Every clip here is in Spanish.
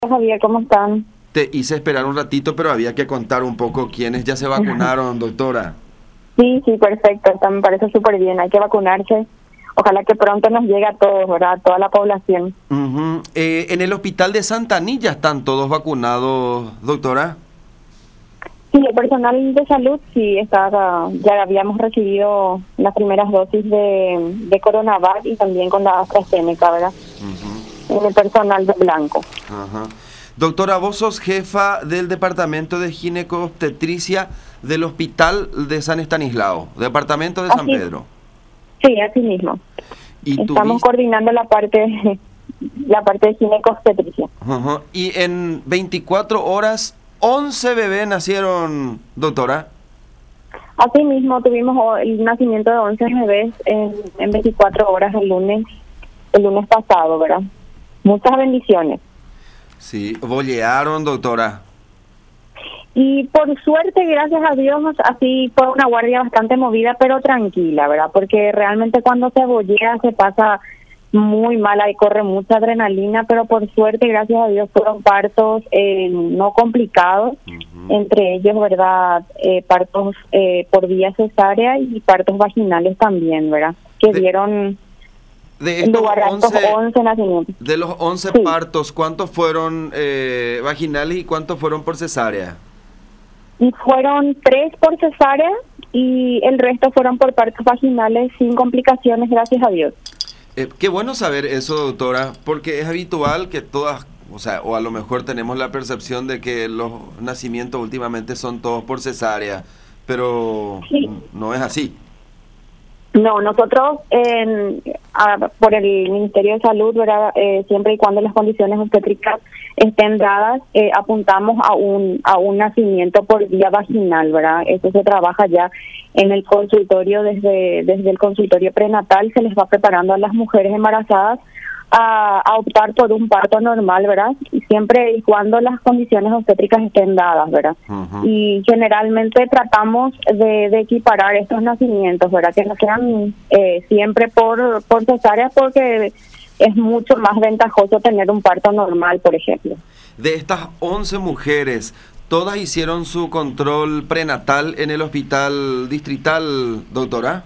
Javier, ¿cómo están? Te hice esperar un ratito, pero había que contar un poco quiénes ya se vacunaron, doctora. Sí, sí, perfecto, me parece súper bien, hay que vacunarse. Ojalá que pronto nos llegue a todos, ¿verdad? A toda la población. Ujú. En el hospital de Santa Anilla están todos vacunados, doctora. Sí, el personal de salud sí ya habíamos recibido las primeras dosis de Coronavac y también con la AstraZeneca, ¿verdad? Ujú. En el personal de blanco. Ajá. Doctora, vos sos jefa del departamento de ginecobstetricia del hospital de San Estanislao, departamento de San Así, Pedro. sí, así mismo. Y Estamos coordinando la parte de ginecobstetricia. Ajá. Y en 24 horas, 11 bebés nacieron, doctora. Así mismo tuvimos el nacimiento de 11 bebés en 24 horas el lunes pasado, ¿verdad? Muchas bendiciones. Sí, bolearon, doctora. Y por suerte, gracias a Dios, así fue una guardia bastante movida, pero tranquila, ¿verdad? Porque realmente cuando se bollea se pasa muy mal, ahí corre mucha adrenalina, pero por suerte, gracias a Dios, fueron partos no complicados, entre ellos, ¿verdad? Partos por vía cesárea y partos vaginales también, ¿verdad? Que dieron De en estos lugar de estos 11 nacimientos. de los 11 Sí. partos, ¿cuántos fueron vaginales y cuántos fueron por cesárea? Y fueron 3 por cesárea y el resto fueron por partos vaginales sin complicaciones, gracias a Dios. Qué bueno saber eso, doctora, porque es habitual que todas, o sea, o a lo mejor tenemos la percepción de que los nacimientos últimamente son todos por cesárea, pero Sí. no es así. No, nosotros por el Ministerio de Salud, ¿verdad? Siempre y cuando las condiciones obstétricas estén dadas, apuntamos a un nacimiento por vía vaginal, ¿verdad? Eso se trabaja ya en el consultorio, desde el consultorio prenatal se les va preparando a las mujeres embarazadas a optar por un parto normal, ¿verdad? Y siempre y cuando las condiciones obstétricas estén dadas, ¿verdad? Ujú. Y generalmente tratamos de equiparar estos nacimientos, ¿verdad? Que no sean siempre por cesárea, porque es mucho más ventajoso tener un parto normal, por ejemplo. De estas 11 mujeres, ¿todas hicieron su control prenatal en el hospital distrital, doctora?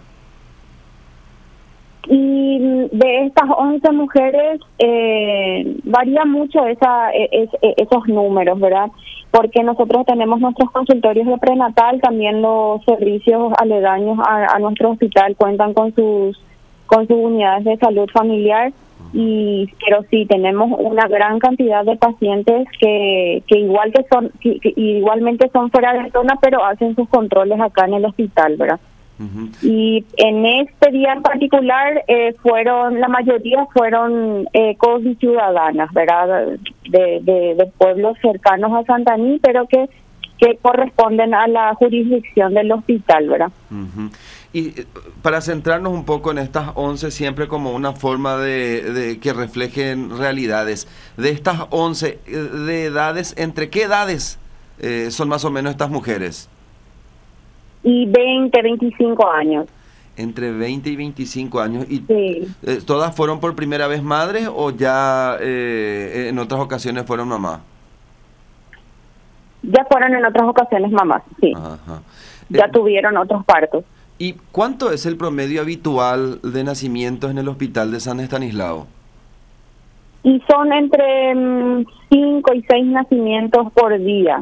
Y de estas 11 mujeres varía mucho esos números, ¿verdad? Porque nosotros tenemos nuestros consultorios de prenatal, también los servicios aledaños a nuestro hospital cuentan con sus unidades de salud familiar, pero sí tenemos una gran cantidad de pacientes que igualmente son fuera de zona, pero hacen sus controles acá en el hospital, ¿verdad? Ujú. Y en este día en particular la mayoría fueron ciudadanas, ¿verdad? De pueblos cercanos a Santaní, pero que corresponden a la jurisdicción del hospital, ¿verdad? Ujú. Y para centrarnos un poco en estas 11 siempre como una forma de que reflejen realidades, de estas 11 de edades, ¿entre qué edades son más o menos estas mujeres? Y 25 años. Entre 20 y 25 años. ¿Y Sí. todas fueron por primera vez madres o ya en otras ocasiones fueron mamás? Ya fueron en otras ocasiones mamás, sí. Ajá. Ya tuvieron otros partos. ¿Y cuánto es el promedio habitual de nacimientos en el hospital de San Estanislao? Y son entre 5 y 6 nacimientos por día.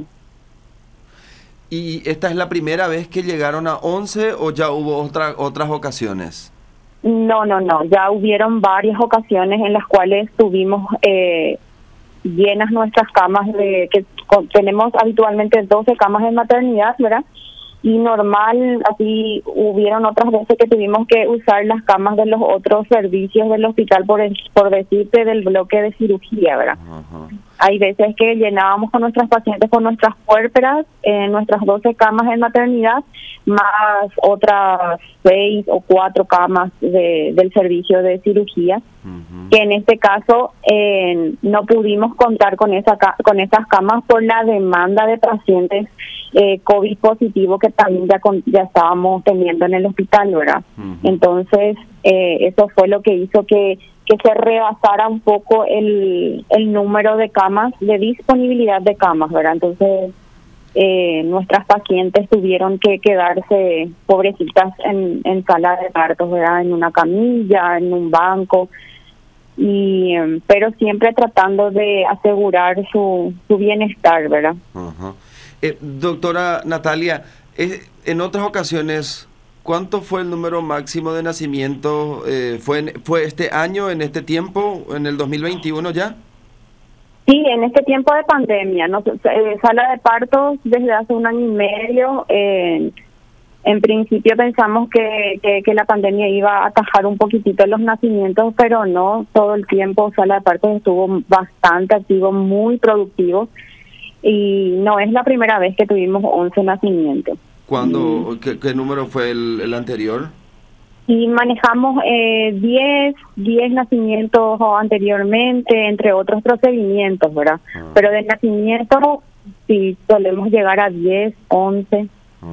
¿Y esta es la primera vez que llegaron a 11 o ya hubo otras ocasiones? No, ya hubieron varias ocasiones en las cuales tuvimos llenas nuestras camas, tenemos habitualmente 12 camas de maternidad, ¿verdad? Y normal, así hubieron otras veces que tuvimos que usar las camas de los otros servicios del hospital, por decirte, del bloque de cirugía, ¿verdad? Ajá. Hay veces que llenábamos con nuestras pacientes con nuestras puérperas, nuestras 12 camas en maternidad, más otras 6 o 4 camas del servicio de cirugía, que en este caso no pudimos contar con esas camas por la demanda de pacientes COVID positivo que también ya estábamos teniendo en el hospital, ¿verdad? Entonces, eso fue lo que hizo que que se rebasara un poco el número de camas, de disponibilidad de camas, ¿verdad? Entonces, nuestras pacientes tuvieron que quedarse pobrecitas en sala de partos, ¿verdad? En una camilla, en un banco, pero siempre tratando de asegurar su bienestar, ¿verdad? Ajá. Doctora Natalia, en otras ocasiones, ¿cuánto fue el número máximo de nacimientos? ¿Fue este año, en este tiempo, en el 2021 ya? Sí, en este tiempo de pandemia, sala de partos desde hace 1 año y medio. En principio pensamos que la pandemia iba a atajar un poquitito los nacimientos, pero no, todo el tiempo sala de partos estuvo bastante activo, muy productivo, y no es la primera vez que tuvimos 11 nacimientos. ¿Qué número fue el anterior? Y manejamos 10 nacimientos anteriormente, entre otros procedimientos, ¿verdad? Pero de nacimiento sí solemos llegar a 10, 11.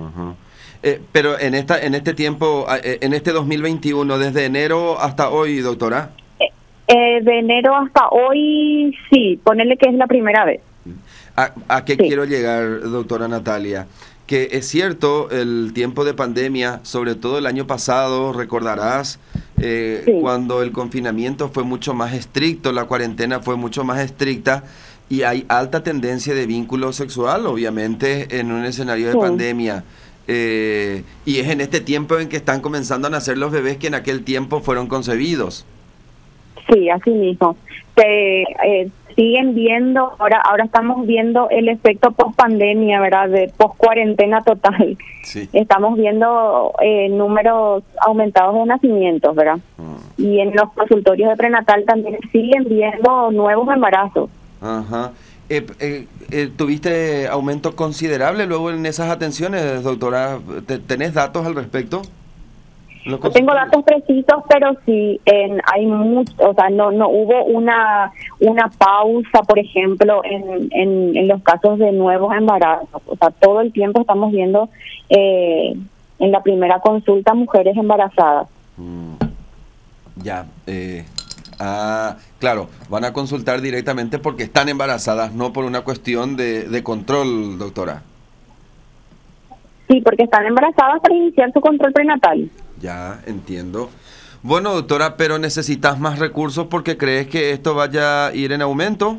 Pero en este tiempo, en este 2021, desde enero hasta hoy, doctora. De enero hasta hoy, sí, ponele que es la primera vez. ¿A qué Sí. quiero llegar, doctora Natalia? Que es cierto, el tiempo de pandemia, sobre todo el año pasado, recordarás, Sí. cuando el confinamiento fue mucho más estricto, la cuarentena fue mucho más estricta, y hay alta tendencia de vínculo sexual, obviamente, en un escenario de Sí. pandemia. Y es en este tiempo en que están comenzando a nacer los bebés que en aquel tiempo fueron concebidos. Sí, así mismo. Siguen viendo, ahora estamos viendo el efecto post pandemia, ¿verdad? De post cuarentena total. Sí. Estamos viendo números aumentados de nacimientos, ¿verdad? Y en los consultorios de prenatal también siguen viendo nuevos embarazos. Ajá. ¿Tuviste aumento considerable luego en esas atenciones, doctora? ¿Tenés datos al respecto? No tengo datos precisos, pero sí hay mucho, o sea, no hubo una pausa, por ejemplo, en los casos de nuevos embarazos. O sea, todo el tiempo estamos viendo en la primera consulta mujeres embarazadas. Ya. Claro, van a consultar directamente porque están embarazadas, no por una cuestión de control, doctora. Sí, porque están embarazadas para iniciar su control prenatal. Ya, entiendo. Bueno, doctora, pero necesitas más recursos porque crees que esto vaya a ir en aumento.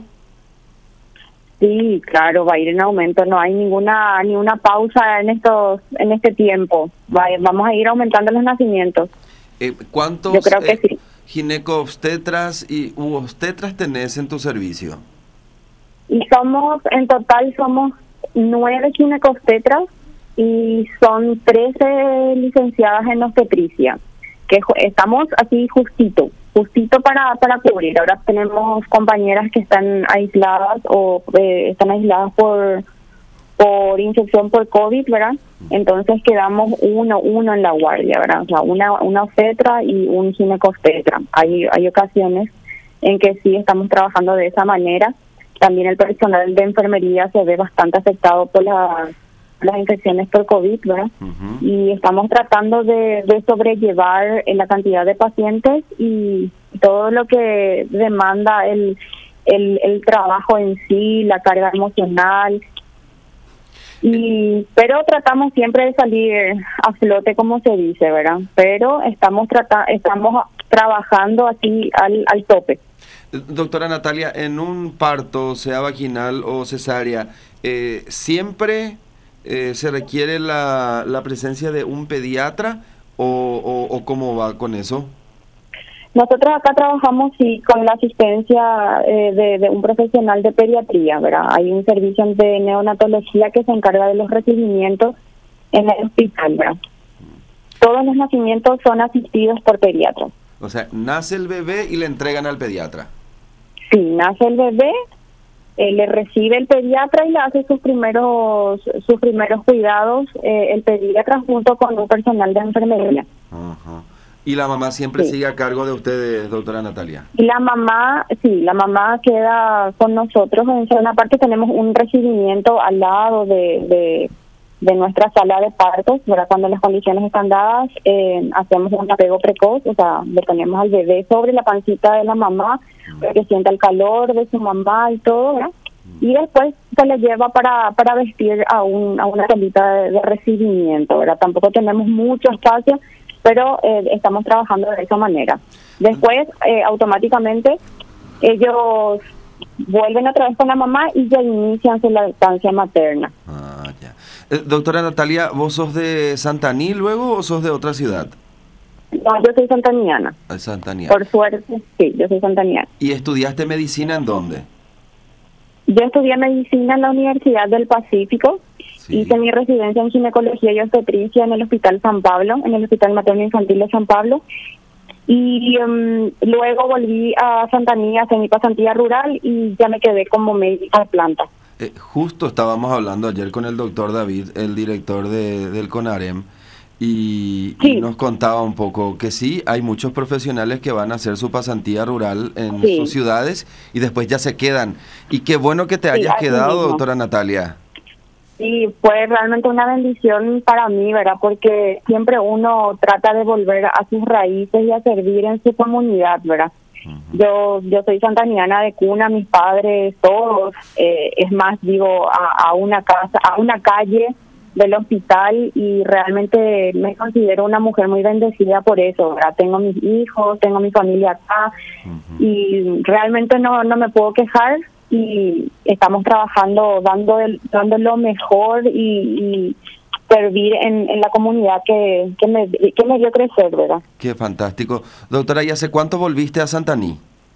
Sí, claro, va a ir en aumento. No hay ni una pausa en este tiempo. Vamos a ir aumentando los nacimientos. ¿Cuántos Yo creo que sí. ginecobstetras y obstetras tenés en tu servicio? Y en total somos 9 ginecobstetras y son 13 licenciadas en obstetricia, que estamos así justito para cubrir. Ahora tenemos compañeras que están aisladas están aisladas por infección por COVID, ¿verdad? Entonces quedamos uno en la guardia, ¿verdad? O sea, una obstetra y un ginecobstetra. Hay ocasiones en que sí estamos trabajando de esa manera. También el personal de enfermería se ve bastante afectado por las infecciones por COVID, ¿verdad? Y estamos tratando de sobrellevar la cantidad de pacientes y todo lo que demanda el trabajo en sí, la carga emocional. Pero tratamos siempre de salir a flote, como se dice, ¿verdad? Pero estamos trabajando así al tope. Doctora Natalia, en un parto, sea vaginal o cesárea, ¿siempre se requiere la presencia de un pediatra o cómo va con eso? Nosotros acá trabajamos sí con la asistencia de un profesional de pediatría, ¿verdad? Hay un servicio de neonatología que se encarga de los recibimientos en el hospital, ¿verdad? Todos los nacimientos son asistidos por pediatras. O sea, nace el bebé y le entregan al pediatra. Sí, nace el bebé, le recibe el pediatra y le hace sus primeros cuidados el pediatra junto con un personal de enfermería. Ajá. ¿Y la mamá siempre Sí. sigue a cargo de ustedes, doctora Natalia? Y la mamá queda con nosotros. En zona aparte tenemos un recibimiento al lado de de nuestra sala de partos, ¿verdad? Cuando las condiciones están dadas, hacemos un apego precoz, o sea, le ponemos al bebé sobre la pancita de la mamá, para que sienta el calor de su mamá y todo, ¿verdad? Y después se le lleva para vestir a una salita de recibimiento, ¿verdad? Tampoco tenemos mucho espacio, pero estamos trabajando de esa manera. Después, automáticamente, ellos vuelven otra vez con la mamá y ya inician su lactancia materna. Ah, ya. Doctora Natalia, ¿vos sos de Santaní luego o sos de otra ciudad? No, yo soy santaniana. Santaniana. Por suerte, sí, yo soy santaniana. ¿Y estudiaste medicina en dónde? Yo estudié medicina en la Universidad del Pacífico. Sí. Hice mi residencia en ginecología y obstetricia en el Hospital San Pablo, en el Hospital Materno Infantil de San Pablo. Y luego volví a Santaní a hacer mi pasantía rural y ya me quedé como médica de planta. Justo estábamos hablando ayer con el doctor David, el director del CONAREM, y nos contaba un poco que sí, hay muchos profesionales que van a hacer su pasantía rural en sus ciudades y después ya se quedan. Y qué bueno que te hayas quedado, mismo. Doctora Natalia. Sí, fue realmente una bendición para mí, ¿verdad? Porque siempre uno trata de volver a sus raíces y a servir en su comunidad, ¿verdad? Yo soy santaniana de cuna, mis padres, todos. Es más, vivo a una casa, a una calle del hospital y realmente me considero una mujer muy bendecida por eso, ¿verdad? Tengo mis hijos, tengo mi familia acá y realmente no me puedo quejar. Y estamos trabajando, dando lo mejor y servir en la comunidad que me dio crecer, ¿verdad? Qué fantástico. Doctora, ¿y hace cuánto volviste a Santaní?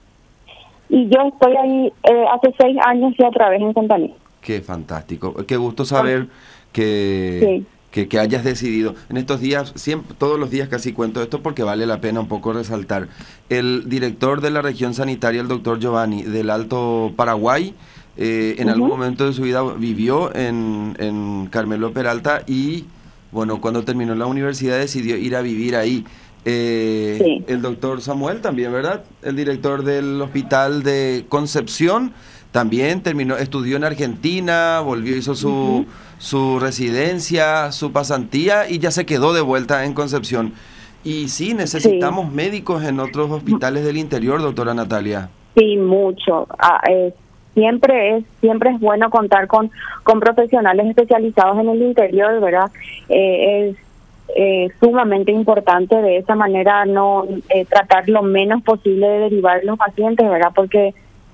Y yo estoy ahí hace 6 años y otra vez en Santaní. Qué fantástico. Qué gusto saber que hayas decidido. En estos días, todos los días casi cuento esto porque vale la pena un poco resaltar. El director de la región sanitaria, el doctor Giovanni, del Alto Paraguay, en algún momento de su vida vivió en Carmelo Peralta y, bueno, cuando terminó la universidad decidió ir a vivir ahí. El doctor Samuel también, ¿verdad? El director del Hospital de Concepción también estudió en Argentina, volvió, hizo su residencia, su pasantía y ya se quedó de vuelta en Concepción. Y sí, necesitamos médicos en otros hospitales del interior, doctora Natalia. Sí, mucho. Siempre es bueno contar con profesionales especializados en el interior, ¿verdad? Es sumamente importante de esa manera no tratar lo menos posible de derivar los pacientes, ¿verdad? Porque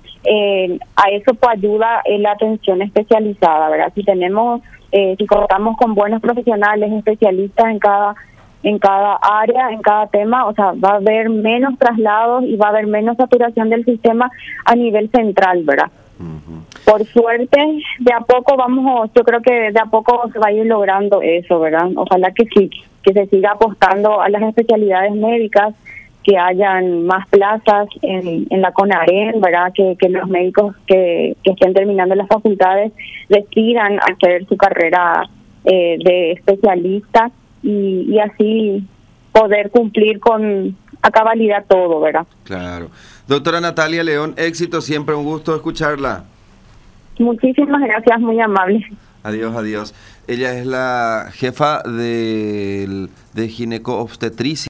a eso pues ayuda la atención especializada, ¿verdad? Si contamos con buenos profesionales especialistas en cada área, en cada tema, o sea, va a haber menos traslados y va a haber menos saturación del sistema a nivel central, ¿verdad? Por suerte, de a poco yo creo que de a poco se va a ir logrando eso, ¿verdad? Ojalá que sí, que se siga apostando a las especialidades médicas, que hayan más plazas en la CONAREM, ¿verdad? Que los médicos que estén terminando las facultades decidan hacer su carrera de especialista y así poder cumplir a cabalidad todo, ¿verdad? Claro. Doctora Natalia León, éxito siempre, un gusto escucharla. Muchísimas gracias, muy amable. Adiós, adiós. Ella es la jefa de gineco-obstetricia.